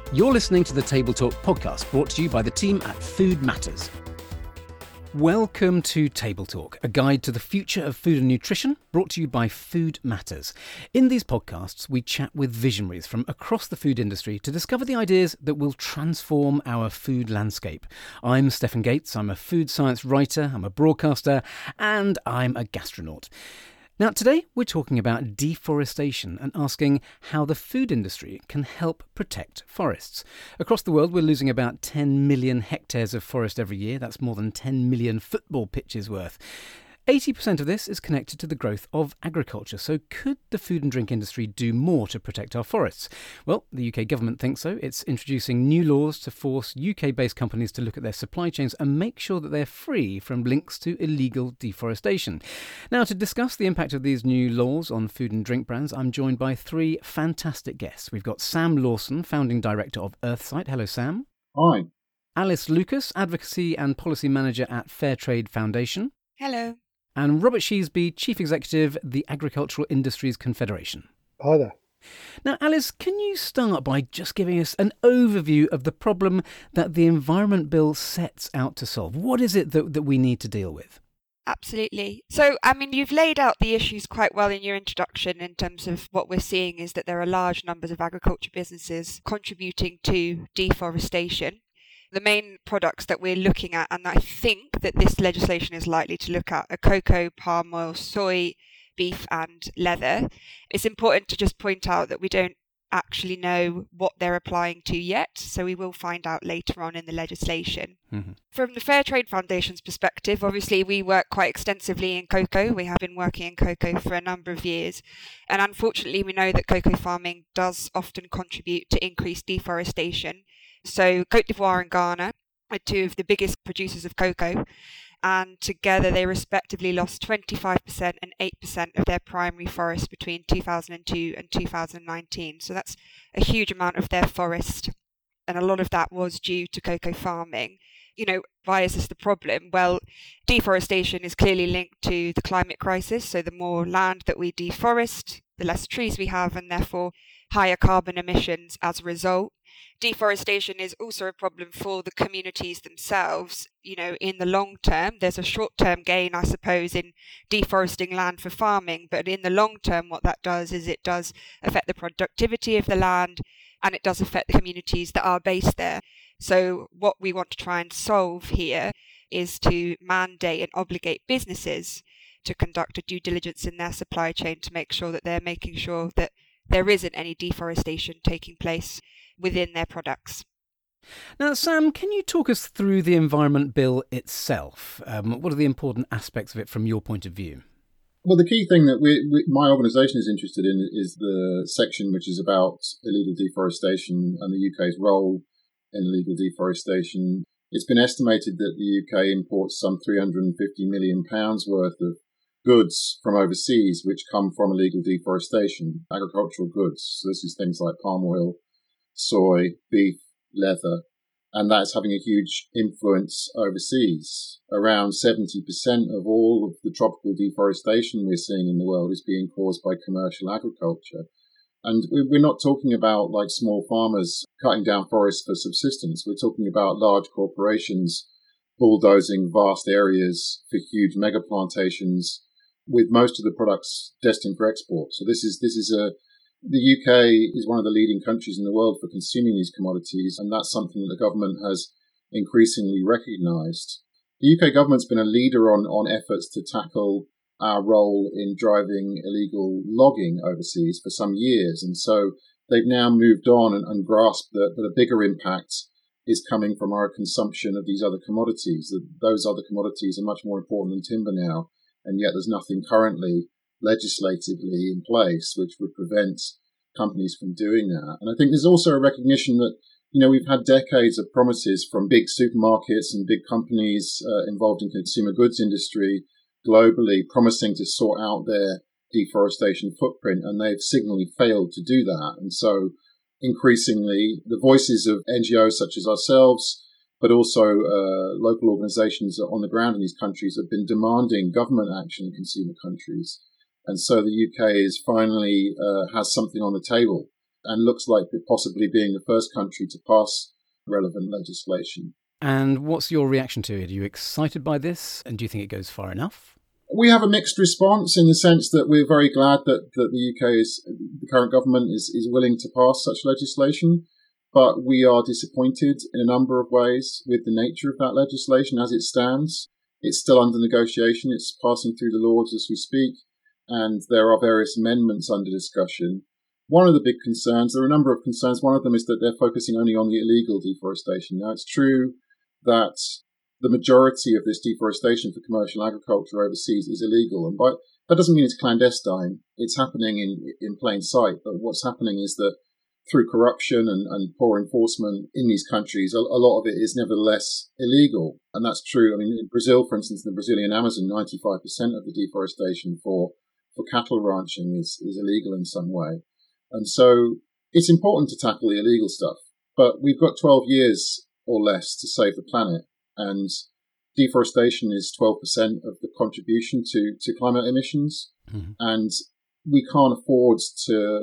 You're listening to the Table Talk podcast, brought to you by the team at Food Matters. Welcome to Table Talk, a guide to the future of food and nutrition, brought to you by Food Matters. In these podcasts, we chat with visionaries from across the food industry to discover the ideas that will transform our food landscape. I'm Stephen Gates, I'm a food science writer, I'm a broadcaster, and I'm a gastronaut. Now, today we're talking about deforestation and asking how the food industry can help protect forests. Across the world, we're losing about 10 million hectares of forest every year. That's more than 10 million football pitches worth. 80% of this is connected to the growth of agriculture. So could the food and drink industry do more to protect our forests? Well, the UK government thinks so. It's introducing new laws to force UK-based companies to look at their supply chains and make sure that they're free from links to illegal deforestation. Now, to discuss the impact of these new laws on food and drink brands, I'm joined by three fantastic guests. We've got Sam Lawson, founding director of Earthsight. Hello, Sam. Hi. Alice Lucas, advocacy and policy manager at Fairtrade Foundation. Hello. And Robert Sheasby, Chief Executive, the Agricultural Industries Confederation. Hi there. Now, Alice, can you start by just giving us an overview of the problem that the Environment Bill sets out to solve? What is it that we need to deal with? Absolutely. So, you've laid out the issues quite well in your introduction in terms of what we're seeing is that there are large numbers of agriculture businesses contributing to deforestation. The main products that we're looking at, and I think that this legislation is likely to look at, are cocoa, palm oil, soy, beef and leather. It's important to just point out that we don't actually know what they're applying to yet, so we will find out later on in the legislation. Mm-hmm. From the Fairtrade Foundation's perspective, obviously we work quite extensively in cocoa. We have been working in cocoa for a number of years, and unfortunately we know that cocoa farming does often contribute to increased deforestation. So Côte d'Ivoire and Ghana are two of the biggest producers of cocoa, and together they respectively lost 25% and 8% of their primary forest between 2002 and 2019. So that's a huge amount of their forest, and a lot of that was due to cocoa farming. Why is this the problem? Well, deforestation is clearly linked to the climate crisis. So the more land that we deforest, the less trees we have, and therefore higher carbon emissions as a result. Deforestation is also a problem for the communities themselves. In the long term, there's a short-term gain, I suppose, in deforesting land for farming. But in the long term, what that does is it does affect the productivity of the land, and it does affect the communities that are based there. So what we want to try and solve here is to mandate and obligate businesses to conduct a due diligence in their supply chain to make sure that they're making sure that there isn't any deforestation taking place within their products. Now, Sam, can you talk us through the Environment Bill itself? What are the important aspects of it from your point of view? Well, the key thing that my organisation is interested in is the section which is about illegal deforestation and the UK's role in illegal deforestation. It's been estimated that the UK imports some £350 million worth of goods from overseas which come from illegal deforestation, agricultural goods. So this is things like palm oil, soy, beef, leather, and that's having a huge influence overseas. Around 70% of all of the tropical deforestation we're seeing in the world is being caused by commercial agriculture. And we're not talking about like small farmers cutting down forests for subsistence. We're talking about large corporations bulldozing vast areas for huge mega plantations with most of the products destined for export. So the UK is one of the leading countries in the world for consuming these commodities, and that's something that the government has increasingly recognised. The UK government's been a leader on efforts to tackle our role in driving illegal logging overseas for some years, and so they've now moved on and grasped that a bigger impact is coming from our consumption of these other commodities. That those other commodities are much more important than timber now, and yet there's nothing currently legislatively in place which would prevent companies from doing that. And I think there's also a recognition that, we've had decades of promises from big supermarkets and big companies involved in consumer goods industry globally promising to sort out their deforestation footprint, and they've signally failed to do that. And so increasingly the voices of NGOs such as ourselves, but also local organizations on the ground in these countries have been demanding government action in consumer countries. And so the UK is finally has something on the table and looks like it possibly being the first country to pass relevant legislation. And what's your reaction to it? Are you excited by this? And do you think it goes far enough? We have a mixed response in the sense that we're very glad that the the current government is willing to pass such legislation, but we are disappointed in a number of ways with the nature of that legislation as it stands. It's still under negotiation. It's passing through the Lords as we speak, and there are various amendments under discussion. One of the big concerns, there are a number of concerns. One of them is that they're focusing only on the illegal deforestation. Now, it's true that the majority of this deforestation for commercial agriculture overseas is illegal. And that doesn't mean it's clandestine. It's happening in plain sight. But what's happening is that through corruption and poor enforcement in these countries, a lot of it is nevertheless illegal. And that's true. I mean, in Brazil, for instance, in the Brazilian Amazon, 95% of the deforestation for cattle ranching is illegal in some way. And so it's important to tackle the illegal stuff. But we've got 12 years or less to save the planet. And deforestation is 12% of the contribution to climate emissions. Mm-hmm. And we can't afford to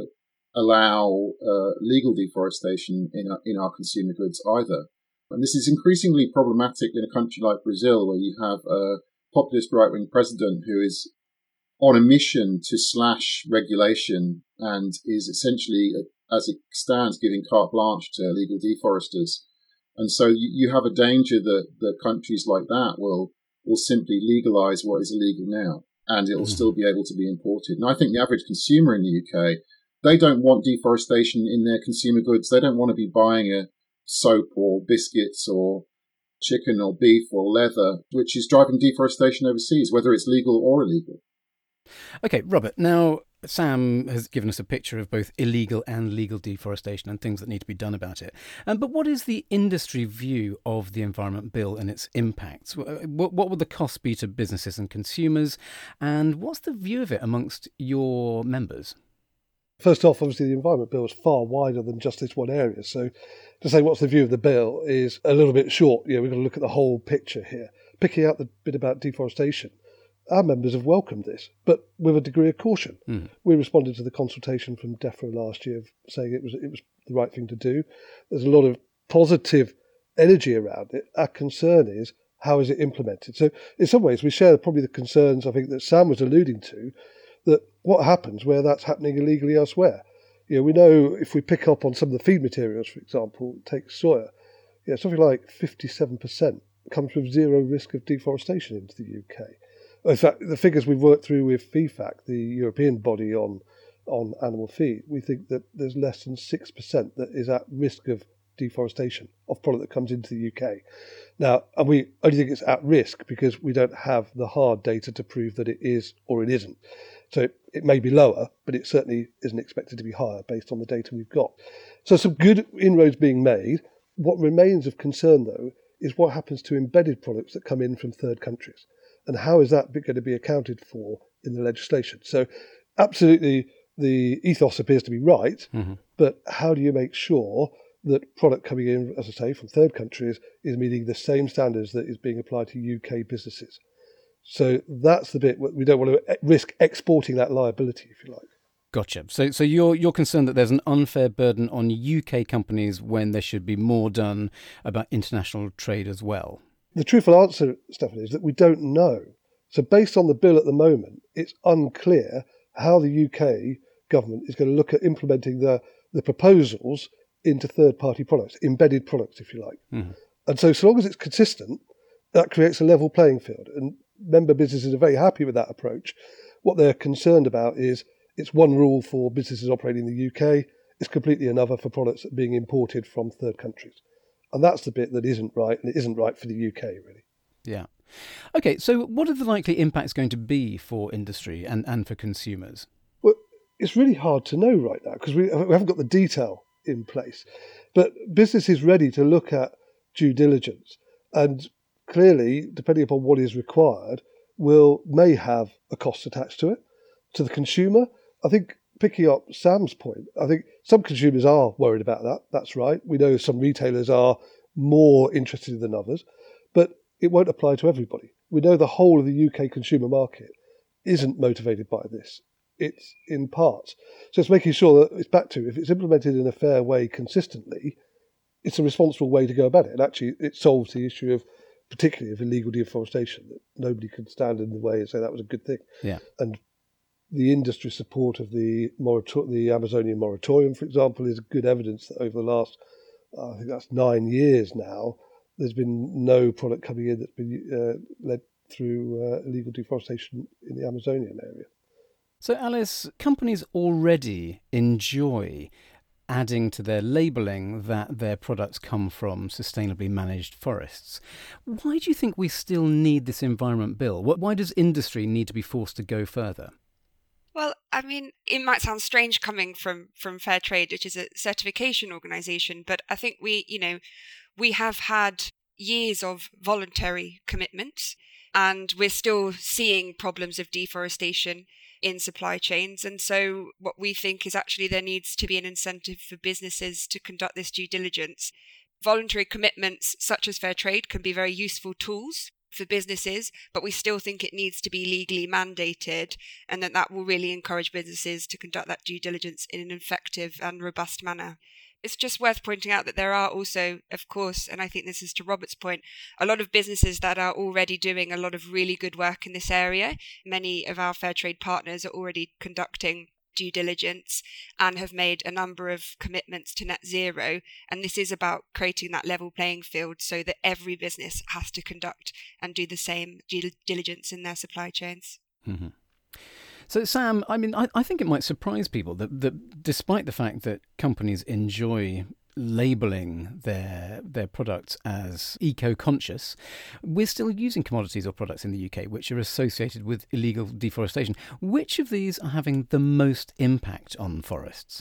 allow legal deforestation in our consumer goods either. And this is increasingly problematic in a country like Brazil, where you have a populist right-wing president who is on a mission to slash regulation and is essentially, as it stands, giving carte blanche to illegal deforesters. And so you have a danger that countries like that will simply legalize what is illegal now, and it will still be able to be imported. And I think the average consumer in the UK, they don't want deforestation in their consumer goods. They don't want to be buying a soap or biscuits or chicken or beef or leather, which is driving deforestation overseas, whether it's legal or illegal. Okay, Robert, now Sam has given us a picture of both illegal and legal deforestation and things that need to be done about it. But what is the industry view of the Environment Bill and its impacts? What would the cost be to businesses and consumers? And what's the view of it amongst your members? First off, obviously, the Environment Bill is far wider than just this one area. So to say what's the view of the bill is a little bit short. We've got to look at the whole picture here. Picking out the bit about deforestation, our members have welcomed this, but with a degree of caution. We responded to the consultation from DEFRA last year, saying it was the right thing to do. There's a lot of positive energy around it. Our concern is, how is it implemented? So in some ways, we share probably the concerns I think that Sam was alluding to, that what happens where that's happening illegally elsewhere. We know if we pick up on some of the feed materials, for example, take soya, something like 57% comes with zero risk of deforestation into the UK. In fact, the figures we've worked through with FEFAC, the European body on animal feed, we think that there's less than 6% that is at risk of deforestation of product that comes into the UK. Now, and we only think it's at risk because we don't have the hard data to prove that it is or it isn't. So it may be lower, but it certainly isn't expected to be higher based on the data we've got. So some good inroads being made. What remains of concern, though, is what happens to embedded products that come in from third countries. And how is that going to be accounted for in the legislation? So absolutely the ethos appears to be right, but how do you make sure that product coming in, as I say, from third countries is meeting the same standards that is being applied to UK businesses? So that's the bit we don't want to risk exporting that liability, if you like. Gotcha. So you're concerned that there's an unfair burden on UK companies when there should be more done about international trade as well? The truthful answer, Stefan, is that we don't know. So based on the bill at the moment, it's unclear how the UK government is going to look at implementing the proposals into third-party products, embedded products, if you like. And so long as it's consistent, that creates a level playing field. And member businesses are very happy with that approach. What they're concerned about is it's one rule for businesses operating in the UK, it's completely another for products that are being imported from third countries. And that's the bit that isn't right, and it isn't right for the UK, really. Yeah. Okay, so what are the likely impacts going to be for industry and for consumers? Well, it's really hard to know right now because we haven't got the detail in place. But business is ready to look at due diligence. And clearly, depending upon what is required, may have a cost attached to it. To the consumer, I think, picking up Sam's point, I think some consumers are worried about that. That's right. We know some retailers are more interested than others, but it won't apply to everybody. We know the whole of the UK consumer market isn't motivated by this. it's in parts. So it's making sure that it's back to, if it's implemented in a fair way consistently, it's a responsible way to go about it. And actually, it solves the issue of, particularly of illegal deforestation, that nobody can stand in the way and say that was a good thing. Yeah. And the industry support of the Amazonian moratorium, for example, is good evidence that over the last, I think that's 9 years now, there's been no product coming in that's been led through illegal deforestation in the Amazonian area. So, Alice, companies already enjoy adding to their labelling that their products come from sustainably managed forests. Why do you think we still need this environment bill? Why does industry need to be forced to go further? Well, I mean, it might sound strange coming from Fair Trade, which is a certification organisation, but I think we have had years of voluntary commitments, and we're still seeing problems of deforestation in supply chains. And so what we think is actually there needs to be an incentive for businesses to conduct this due diligence. Voluntary commitments such as Fair Trade can be very useful tools for businesses, but we still think it needs to be legally mandated, and that will really encourage businesses to conduct that due diligence in an effective and robust manner. It's just worth pointing out that there are also, of course, and I think this is to Robert's point, a lot of businesses that are already doing a lot of really good work in this area. Many of our Fair Trade partners are already conducting due diligence and have made a number of commitments to net zero. And this is about creating that level playing field so that every business has to conduct and do the same due diligence in their supply chains. Mm-hmm. So, Sam, I mean, I think it might surprise people that despite the fact that companies enjoy labelling their products as eco-conscious, we're still using commodities or products in the UK which are associated with illegal deforestation. Which of these are having the most impact on forests?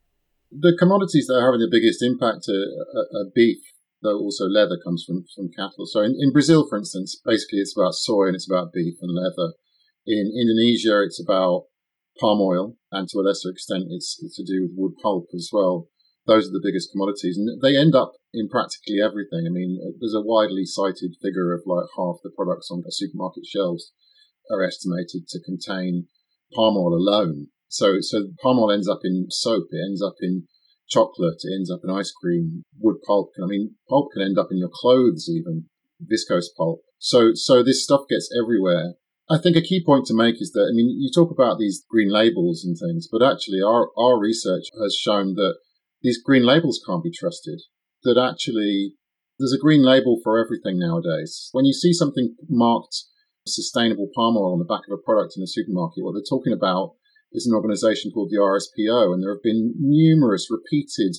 The commodities that are having the biggest impact are beef, though also leather comes from cattle. So in Brazil, for instance, basically it's about soy and it's about beef and leather. In Indonesia, it's about palm oil, and to a lesser extent, it's to do with wood pulp as well. Those are the biggest commodities, and they end up in practically everything. I mean, there's a widely cited figure of like half the products on the supermarket shelves are estimated to contain palm oil alone. So palm oil ends up in soap, it ends up in chocolate, it ends up in ice cream, wood pulp. I mean, pulp can end up in your clothes even, viscose pulp. So this stuff gets everywhere. I think a key point to make is that, I mean, you talk about these green labels and things, but actually our research has shown that these green labels can't be trusted, that actually there's a green label for everything nowadays. When you see something marked sustainable palm oil on the back of a product in a supermarket, what they're talking about is an organization called the RSPO, and there have been numerous repeated,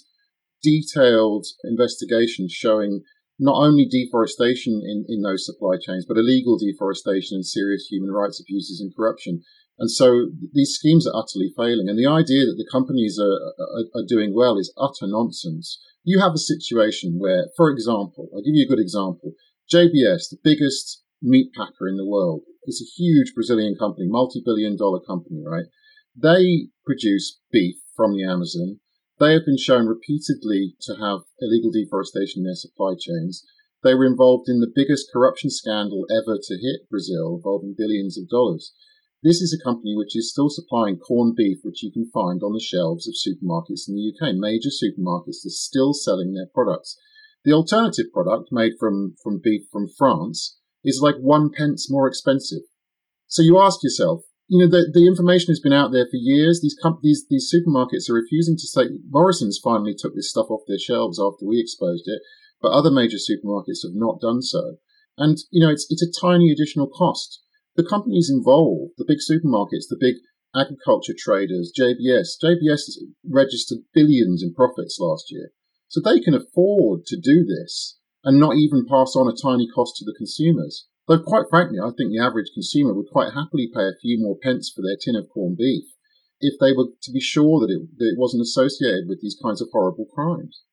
detailed investigations showing not only deforestation in those supply chains, but illegal deforestation and serious human rights abuses and corruption. And so these schemes are utterly failing. And the idea that the companies are doing well is utter nonsense. You have a situation where, for example, I'll give you a good example. JBS, the biggest meat packer in the world, is a huge Brazilian company, multi-billion-dollar company, right? They produce beef from the Amazon. They have been shown repeatedly to have illegal deforestation in their supply chains. They were involved in the biggest corruption scandal ever to hit Brazil, involving billions of dollars. This is a company which is still supplying corned beef, which you can find on the shelves of supermarkets in the UK. Major supermarkets are still selling their products. The alternative product, made from beef from France, is like 1 pence more expensive. So you ask yourself, you know, the information has been out there for years. These supermarkets are refusing to say. Morrison's finally took this stuff off their shelves after we exposed it, but other major supermarkets have not done so. And, you know, it's a tiny additional cost. The companies involved, the big supermarkets, the big agriculture traders, JBS registered billions in profits last year. So they can afford to do this and not even pass on a tiny cost to the consumers. Though, quite frankly, I think the average consumer would quite happily pay a few more pence for their tin of corned beef if they were to be sure that it wasn't associated with these kinds of horrible crimes.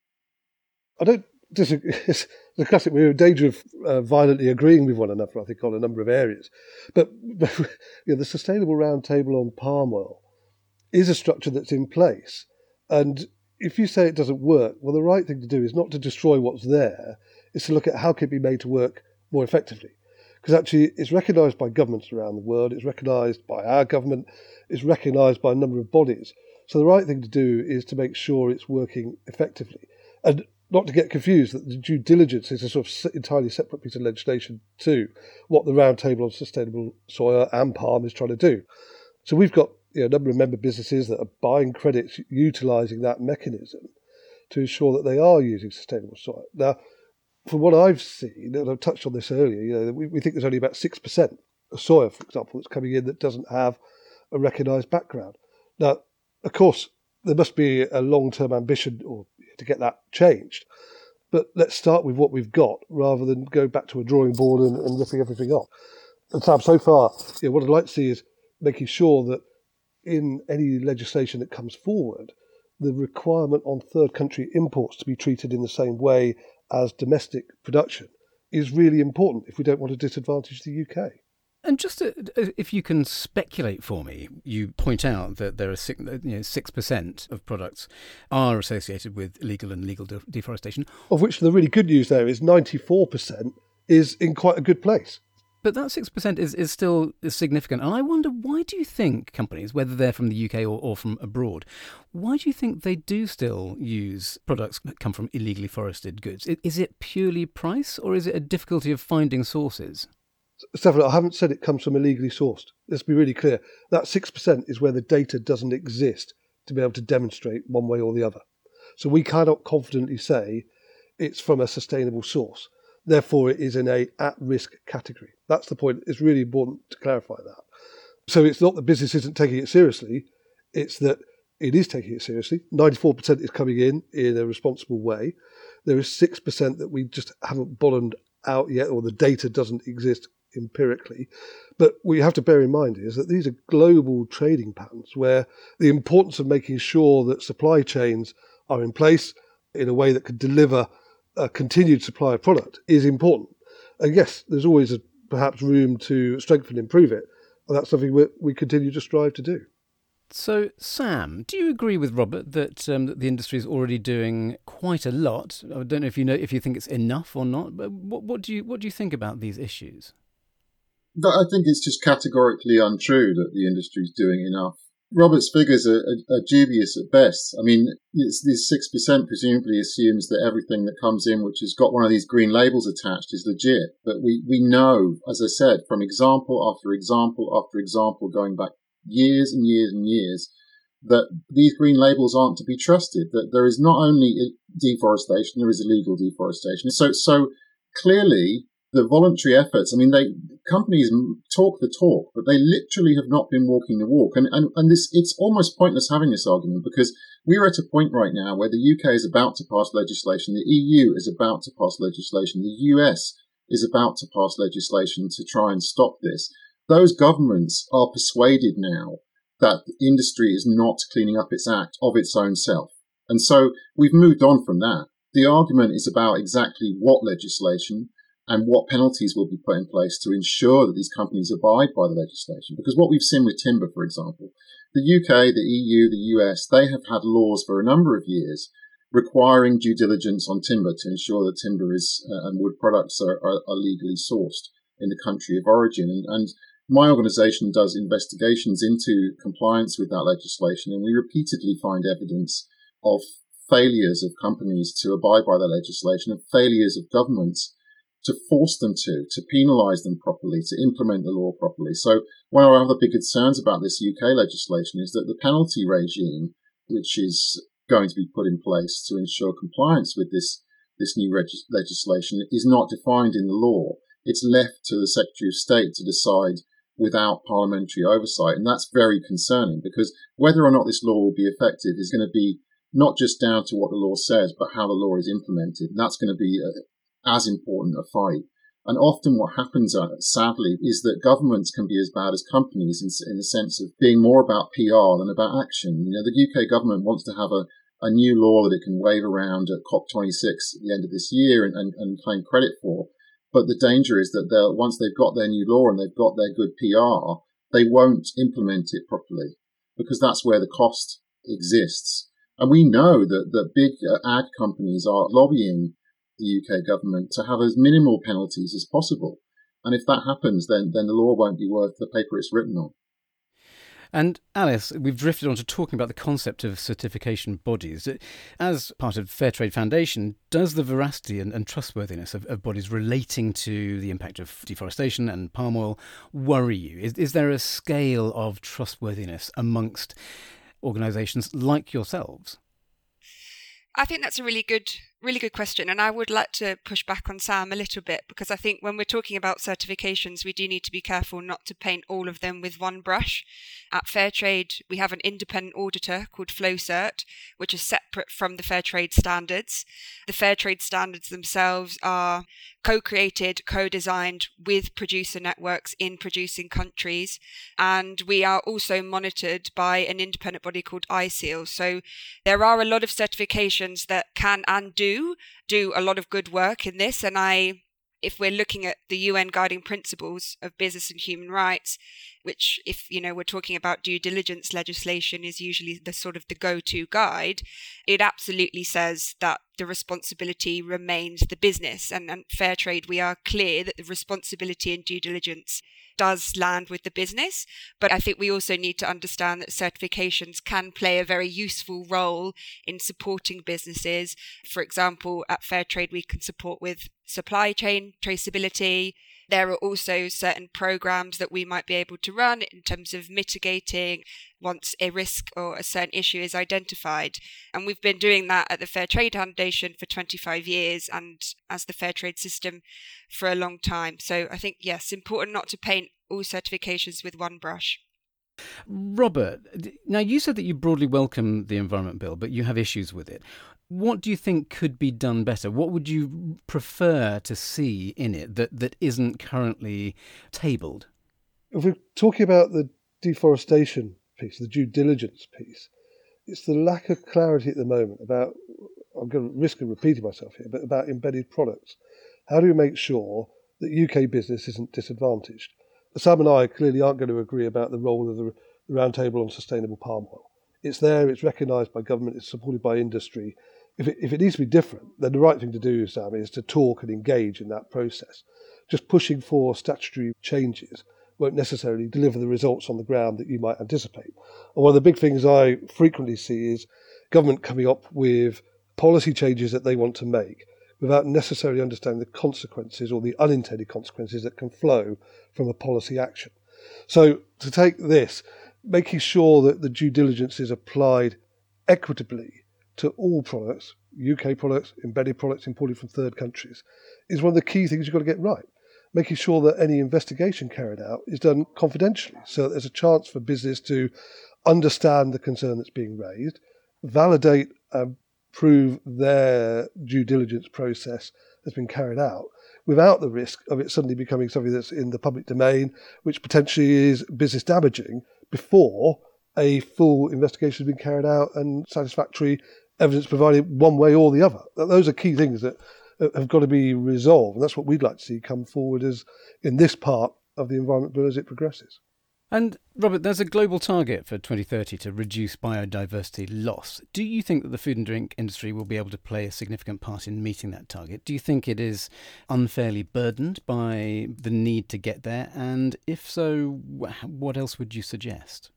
I don't disagree. It's the classic. We're in danger of violently agreeing with one another, I think, on a number of areas. But you know, the Sustainable Roundtable on Palm Oil is a structure that's in place. And if you say it doesn't work, well, the right thing to do is not to destroy what's there, is to look at how it can be made to work more effectively. because actually it's recognised by governments around the world, it's recognised by our government, it's recognised by a number of bodies. So the right thing to do is to make sure it's working effectively. And not to get confused that the due diligence is a sort of entirely separate piece of legislation to what the Roundtable on Sustainable Soya and Palm is trying to do. So we've got a number of member businesses that are buying credits utilising that mechanism to ensure that they are using sustainable soya. Now, from what I've seen, and I've touched on this earlier, we think there's only about 6% of soya, for example, that's coming in that doesn't have a recognised background. Now, of course, there must be a long-term ambition to get that changed. But let's start with what we've got rather than go back to a drawing board and ripping everything off. And Sam, so far, what I'd like to see is making sure that in any legislation that comes forward, the requirement on third country imports to be treated in the same way as domestic production is really important if we don't want to disadvantage the UK. And just if you can speculate for me, you point out that there are 6% of products are associated with illegal and legal deforestation. Of which the really good news there is 94% is in quite a good place. But that 6% is still significant. And I wonder, why do you think companies, whether they're from the UK or from abroad, why do you think they do still use products that come from illegally forested goods? Is it purely price, or is it a difficulty of finding sources? Stefan, I haven't said it comes from illegally sourced. Let's be really clear. That 6% is where the data doesn't exist to be able to demonstrate one way or the other. So we cannot confidently say it's from a sustainable source. Therefore, it is in a at-risk category. That's the point. It's really important to clarify that. So it's not that business isn't taking it seriously. It's that it is taking it seriously. 94% is coming in a responsible way. There is 6% that we just haven't bottomed out yet, or the data doesn't exist empirically. But what you have to bear in mind is that these are global trading patterns where the importance of making sure that supply chains are in place in a way that could deliver a continued supply of product is important. And yes, there's always perhaps room to strengthen and improve it. And that's something we continue to strive to do. So, Sam, do you agree with Robert that the industry is already doing quite a lot? I don't know if you think it's enough or not, but what do you think about these issues? I think it's just categorically untrue that the industry is doing enough. Robert's figures are dubious at best. I mean, this 6% presumably assumes that everything that comes in which has got one of these green labels attached is legit. But we know, as I said, from example after example after example, going back years and years and years, that these green labels aren't to be trusted, that there is not only deforestation, there is illegal deforestation. So clearly, the voluntary efforts, companies talk the talk, but they literally have not been walking the walk. And this, it's almost pointless having this argument, because we're at a point right now where the UK is about to pass legislation, the EU is about to pass legislation, the US is about to pass legislation to try and stop this. Those governments are persuaded now that the industry is not cleaning up its act of its own self. And so we've moved on from that. The argument is about exactly what legislation and what penalties will be put in place to ensure that these companies abide by the legislation. Because what we've seen with timber, for example, the UK, the EU, the US, they have had laws for a number of years requiring due diligence on timber to ensure that timber is and wood products are legally sourced in the country of origin. And my organisation does investigations into compliance with that legislation, and we repeatedly find evidence of failures of companies to abide by the legislation and failures of governments to force them to penalise them properly, to implement the law properly. So one of our other big concerns about this UK legislation is that the penalty regime, which is going to be put in place to ensure compliance with this new legislation, is not defined in the law. It's left to the Secretary of State to decide without parliamentary oversight. And that's very concerning, because whether or not this law will be effective is going to be not just down to what the law says, but how the law is implemented. And that's going to be as important a fight. And often what happens, sadly, is that governments can be as bad as companies in the sense of being more about PR than about action. You know, the UK government wants to have a new law that it can wave around at COP26 at the end of this year and claim credit for. But the danger is that once they've got their new law and they've got their good PR, they won't implement it properly, because that's where the cost exists. And we know that big ag companies are lobbying the UK government to have as minimal penalties as possible. And if that happens, then the law won't be worth the paper it's written on. And Alice, we've drifted on to talking about the concept of certification bodies. As part of Fairtrade Foundation, does the veracity and trustworthiness of bodies relating to the impact of deforestation and palm oil worry you? Is there a scale of trustworthiness amongst organisations like yourselves? I think that's a really good question, and I would like to push back on Sam a little bit, because I think when we're talking about certifications, we do need to be careful not to paint all of them with one brush. At Fairtrade, we have an independent auditor called FlowCert, which is separate from the Fairtrade standards. The Fairtrade standards themselves are co-created, co-designed with producer networks in producing countries, and we are also monitored by an independent body called ISEAL. So there are a lot of certifications that can and do a lot of good work in this, and if we're looking at the UN guiding principles of business and human rights, which, if we're talking about due diligence legislation, is usually the sort of the go-to guide, it absolutely says that the responsibility remains the business. And Fairtrade, we are clear that the responsibility and due diligence does land with the business. But I think we also need to understand that certifications can play a very useful role in supporting businesses. For example, at Fairtrade, we can support with supply chain traceability. There are also certain programs that we might be able to run in terms of mitigating once a risk or a certain issue is identified. And we've been doing that at the Fairtrade Foundation for 25 years and as the Fairtrade system for a long time. So I think, yes, important not to paint all certifications with one brush. Robert, now you said that you broadly welcome the Environment Bill, but you have issues with it. What do you think could be done better? What would you prefer to see in it that isn't currently tabled? If we're talking about the deforestation piece, the due diligence piece, it's the lack of clarity at the moment about, I'm going to risk of repeating myself here, but about embedded products. How do we make sure that UK business isn't disadvantaged? Sam and I clearly aren't going to agree about the role of the Roundtable on Sustainable Palm Oil. It's there, it's recognised by government, it's supported by industry. If it needs to be different, then the right thing to do, Sam, is to talk and engage in that process. Just pushing for statutory changes won't necessarily deliver the results on the ground that you might anticipate. And one of the big things I frequently see is government coming up with policy changes that they want to make without necessarily understanding the consequences or the unintended consequences that can flow from a policy action. So to take this, making sure that the due diligence is applied equitably to all products, UK products, embedded products imported from third countries, is one of the key things you've got to get right. Making sure that any investigation carried out is done confidentially, so that there's a chance for business to understand the concern that's being raised, validate and prove their due diligence process has been carried out, without the risk of it suddenly becoming something that's in the public domain, which potentially is business damaging before a full investigation has been carried out and satisfactory evidence provided one way or the other. Those are key things that have got to be resolved, and that's what we'd like to see come forward as in this part of the Environment Bill as it progresses. And Robert, there's a global target for 2030 to reduce biodiversity loss. Do you think that the food and drink industry will be able to play a significant part in meeting that target? Do you think it is unfairly burdened by the need to get there? And if so, what else would you suggest?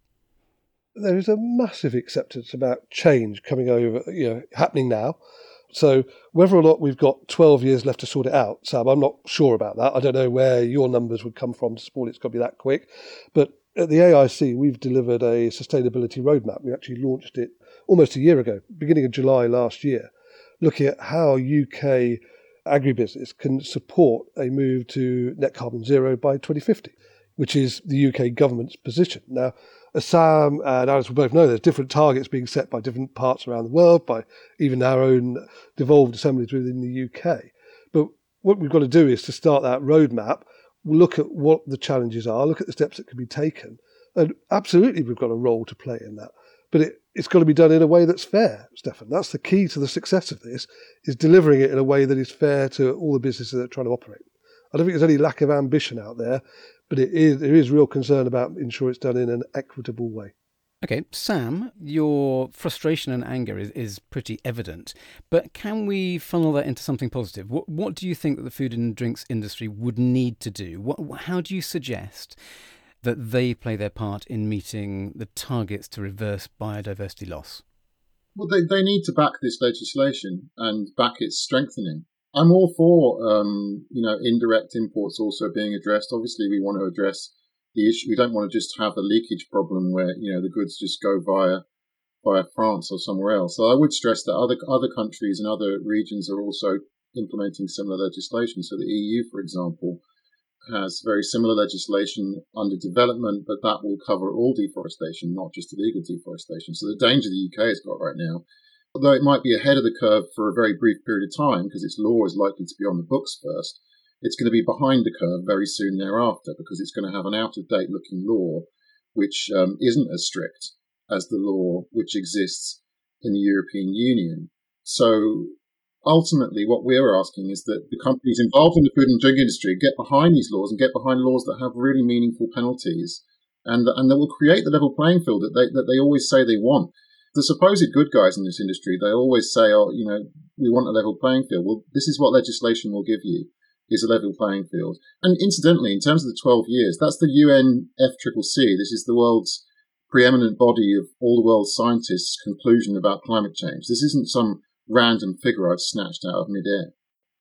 There is a massive acceptance about change coming over, happening now. So whether or not we've got 12 years left to sort it out, Sam, I'm not sure about that. I don't know where your numbers would come from to support it's got to be that quick. But at the AIC, we've delivered a sustainability roadmap. We actually launched it almost a year ago, beginning of July last year, looking at how UK agribusiness can support a move to net carbon zero by 2050, which is the UK government's position. Now, as Sam and Alice will both know, there's different targets being set by different parts around the world, by even our own devolved assemblies within the UK. But what we've got to do is to start that roadmap, look at what the challenges are, look at the steps that can be taken. And absolutely, we've got a role to play in that. But it's got to be done in a way that's fair, Stefan. That's the key to the success of this, is delivering it in a way that is fair to all the businesses that are trying to operate. I don't think there's any lack of ambition out there, but there is real concern about ensuring it's done in an equitable way. Okay, Sam, your frustration and anger is pretty evident, but can we funnel that into something positive? What do you think that the food and drinks industry would need to do? How do you suggest that they play their part in meeting the targets to reverse biodiversity loss? Well, they need to back this legislation and back its strengthening. I'm all for, indirect imports also being addressed. Obviously, we want to address the issue. We don't want to just have a leakage problem where, the goods just go via France or somewhere else. So I would stress that other countries and other regions are also implementing similar legislation. So the EU, for example, has very similar legislation under development, but that will cover all deforestation, not just illegal deforestation. So the danger the UK has got right now, although it might be ahead of the curve for a very brief period of time because its law is likely to be on the books first, it's going to be behind the curve very soon thereafter because it's going to have an out-of-date looking law which isn't as strict as the law which exists in the European Union. So ultimately, what we're asking is that the companies involved in the food and drink industry get behind these laws and get behind laws that have really meaningful penalties and that will create the level playing field that they always say they want. The supposed good guys in this industry, they always say, we want a level playing field. Well, this is what legislation will give you, is a level playing field. And incidentally, in terms of the 12 years, that's the UNFCCC. This is the world's preeminent body of all the world's scientists' conclusion about climate change. This isn't some random figure I've snatched out of midair.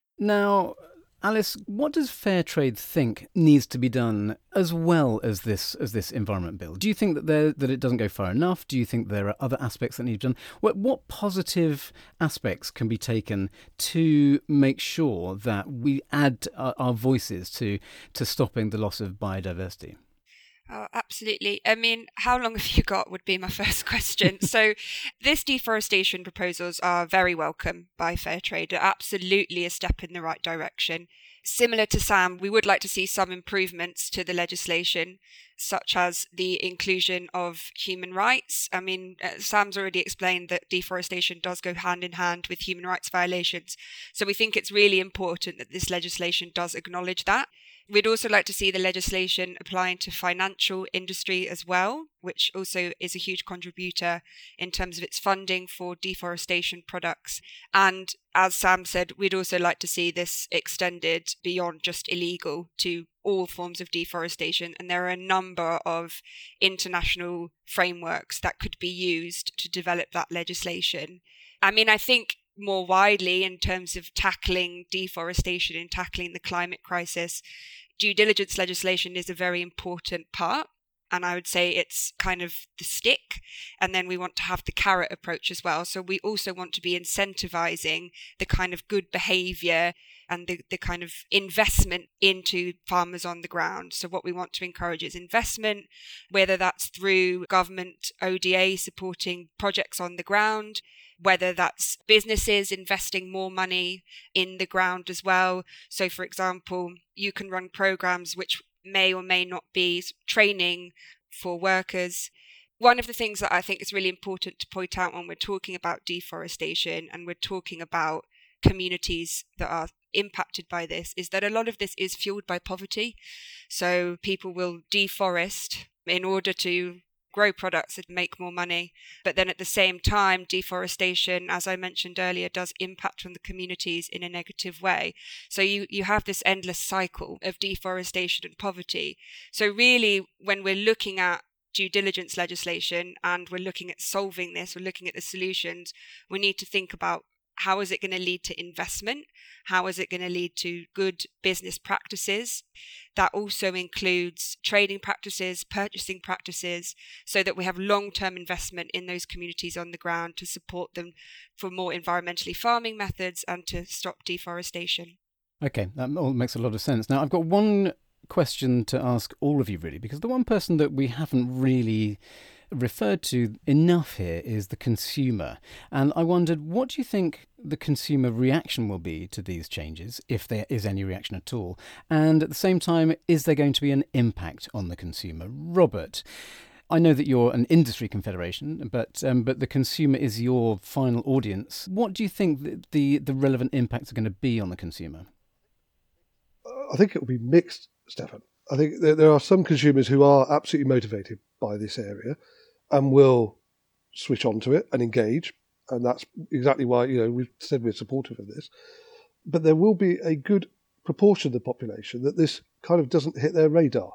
Now, Alice, what does Fairtrade think needs to be done as well as this environment bill? Do you think that it doesn't go far enough? Do you think there are other aspects that need to be done? What positive aspects can be taken to make sure that we add our voices to stopping the loss of biodiversity? Oh, absolutely. I mean, how long have you got would be my first question. So this deforestation proposals are very welcome by Fairtrade. They're absolutely a step in the right direction. Similar to Sam, we would like to see some improvements to the legislation, such as the inclusion of human rights. I mean, Sam's already explained that deforestation does go hand in hand with human rights violations. So we think it's really important that this legislation does acknowledge that. We'd also like to see the legislation applying to financial industry as well, which also is a huge contributor in terms of its funding for deforestation products. And as Sam said, we'd also like to see this extended beyond just illegal to all forms of deforestation. And there are a number of international frameworks that could be used to develop that legislation. I mean, I think more widely in terms of tackling deforestation and tackling the climate crisis, due diligence legislation is a very important part. And I would say it's kind of the stick. And then we want to have the carrot approach as well. So we also want to be incentivizing the kind of good behavior and the kind of investment into farmers on the ground. So what we want to encourage is investment, whether that's through government ODA supporting projects on the ground, whether that's businesses investing more money in the ground as well. So, for example, you can run programs which may or may not be training for workers. One of the things that I think is really important to point out when we're talking about deforestation and we're talking about communities that are impacted by this is that a lot of this is fueled by poverty. So people will deforest in order to grow products and make more money. But then at the same time, deforestation, as I mentioned earlier, does impact on the communities in a negative way. So you have this endless cycle of deforestation and poverty. So really, when we're looking at due diligence legislation and we're looking at solving this, we're looking at the solutions, we need to think about how is it going to lead to investment? How is it going to lead to good business practices? That also includes trading practices, purchasing practices, so that we have long-term investment in those communities on the ground to support them for more environmentally farming methods and to stop deforestation. Okay, that all makes a lot of sense. Now, I've got one question to ask all of you, really, because the one person that we haven't really referred to enough here is the consumer. And I wondered, what do you think the consumer reaction will be to these changes, if there is any reaction at all? And at the same time, is there going to be an impact on the consumer? Robert, I know that you're an industry confederation, but the consumer is your final audience. What do you think the relevant impacts are going to be on the consumer? I think it will be mixed, Stefan. I think there are some consumers who are absolutely motivated by this area. and will switch onto it and engage. And that's exactly why, we've said we're supportive of this. But there will be a good proportion of the population that this kind of doesn't hit their radar.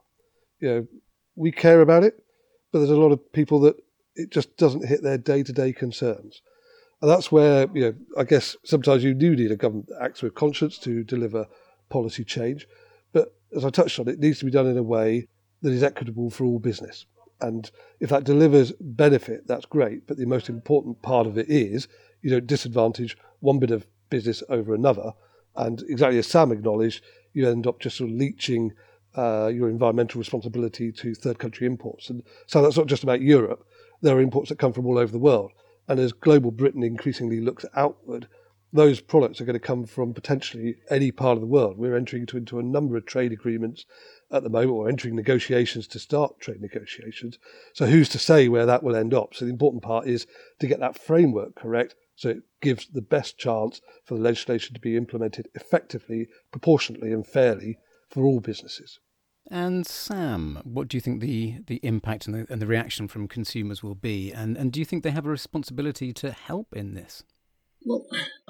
We care about it, but there's a lot of people that it just doesn't hit their day-to-day concerns. And that's where, I guess sometimes you do need a government that acts with conscience to deliver policy change. But as I touched on, it needs to be done in a way that is equitable for all business. And if that delivers benefit, that's great. But the most important part of it is you don't disadvantage one bit of business over another. And exactly as Sam acknowledged, you end up just sort of leaching your environmental responsibility to third country imports. And so that's not just about Europe. There are imports that come from all over the world. And as global Britain increasingly looks outward, those products are going to come from potentially any part of the world. We're entering into a number of trade agreements at the moment, or entering negotiations to start trade negotiations. So who's to say where that will end up? So the important part is to get that framework correct so it gives the best chance for the legislation to be implemented effectively, proportionately and fairly for all businesses. And Sam, what do you think the impact and the reaction from consumers will be? And do you think they have a responsibility to help in this? Well,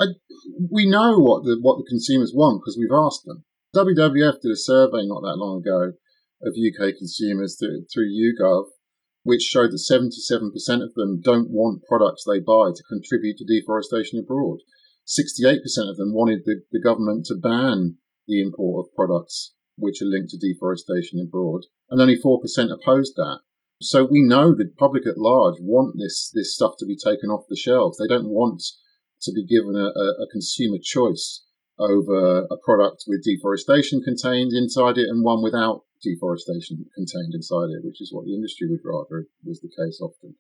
we know what the consumers want because we've asked them. WWF did a survey not that long ago of UK consumers through YouGov, which showed that 77% of them don't want products they buy to contribute to deforestation abroad. 68% of them wanted the government to ban the import of products which are linked to deforestation abroad, and only 4% opposed that. So we know the public at large want this stuff to be taken off the shelves. They don't want to be given a consumer choice over a product with deforestation contained inside it and one without deforestation contained inside it, which is what the industry would rather was the case often.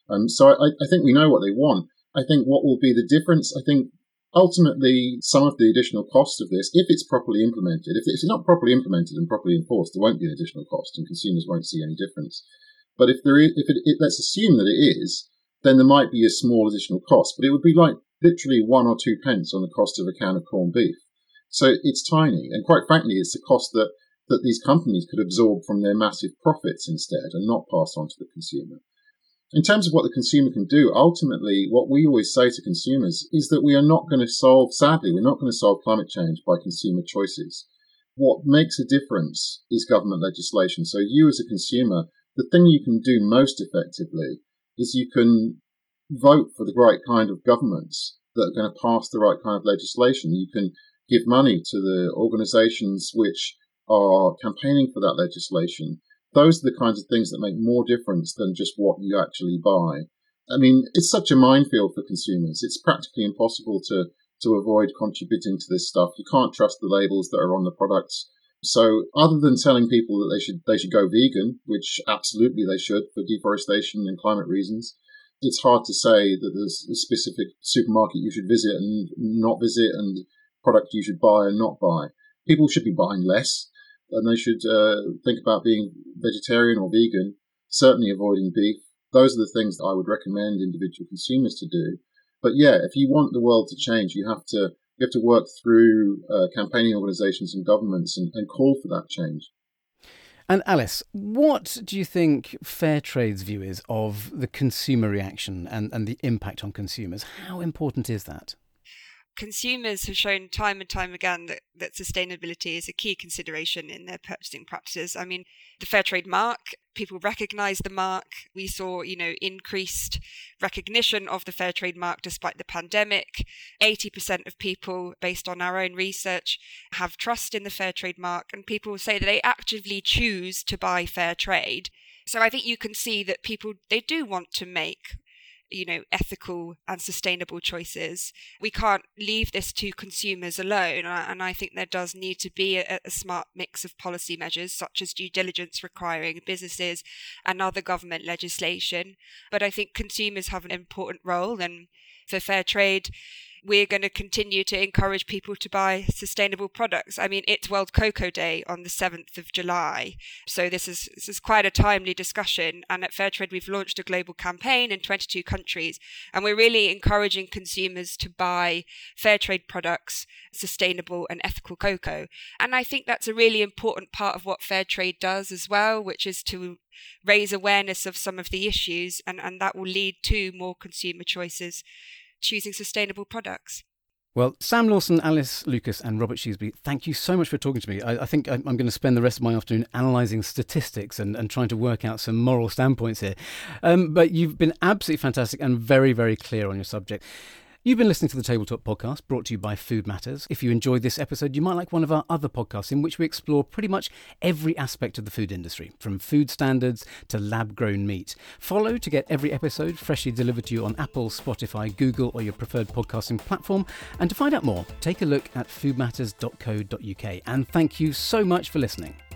So I think we know what they want. I think what will be the difference, I think ultimately some of the additional costs of this, if it's properly implemented, if it's not properly implemented and properly enforced, there won't be an additional cost and consumers won't see any difference. But if let's assume that it is, then there might be a small additional cost, but it would be like literally 1 or 2 pence on the cost of a can of corned beef. So it's tiny. And quite frankly, it's a cost that these companies could absorb from their massive profits instead and not pass on to the consumer. In terms of what the consumer can do, ultimately, what we always say to consumers is that we are not going to solve, sadly, we're not going to solve climate change by consumer choices. What makes a difference is government legislation. So you as a consumer, the thing you can do most effectively is you can vote for the right kind of governments that are going to pass the right kind of legislation. You can give money to the organisations which are campaigning for that legislation. Those are the kinds of things that make more difference than just what you actually buy. I mean, it's such a minefield for consumers. It's practically impossible to avoid contributing to this stuff. You can't trust the labels that are on the products. So other than telling people that they should go vegan, which absolutely they should for deforestation and climate reasons, it's hard to say that there's a specific supermarket you should visit and not visit and product you should buy and not buy. People should be buying less, and they should think about being vegetarian or vegan, certainly avoiding beef. Those are the things that I would recommend individual consumers to do. But yeah, if you want the world to change, you have to work through campaigning organisations and governments and call for that change. And Alice, what do you think Fairtrade's view is of the consumer reaction and the impact on consumers? How important is that? Consumers have shown time and time again that sustainability is a key consideration in their purchasing practices. I mean, the Fairtrade mark, people recognise the mark. We saw, increased recognition of the Fairtrade mark despite the pandemic. 80% of people, based on our own research, have trust in the Fairtrade mark, and people say that they actively choose to buy Fairtrade. So I think you can see that people, they do want to make ethical and sustainable choices. We can't leave this to consumers alone, and I think there does need to be a smart mix of policy measures such as due diligence requiring businesses and other government legislation. But I think consumers have an important role, and for Fairtrade, we're going to continue to encourage people to buy sustainable products. I mean, it's World Cocoa Day on the 7th of July. So this is quite a timely discussion. And at Fairtrade, we've launched a global campaign in 22 countries. And we're really encouraging consumers to buy Fairtrade products, sustainable and ethical cocoa. And I think that's a really important part of what Fairtrade does as well, which is to raise awareness of some of the issues, and that will lead to more consumer choices choosing sustainable products. Well, Sam Lawson, Alice Lucas and Robert Shrewsbury, thank you so much for talking to me. I think I'm going to spend the rest of my afternoon analysing statistics and trying to work out some moral standpoints here. But you've been absolutely fantastic and very, very clear on your subject. You've been listening to the Tabletop Podcast, brought to you by Food Matters. If you enjoyed this episode, you might like one of our other podcasts in which we explore pretty much every aspect of the food industry, from food standards to lab-grown meat. Follow to get every episode freshly delivered to you on Apple, Spotify, Google or your preferred podcasting platform. And to find out more, take a look at foodmatters.co.uk. And thank you so much for listening.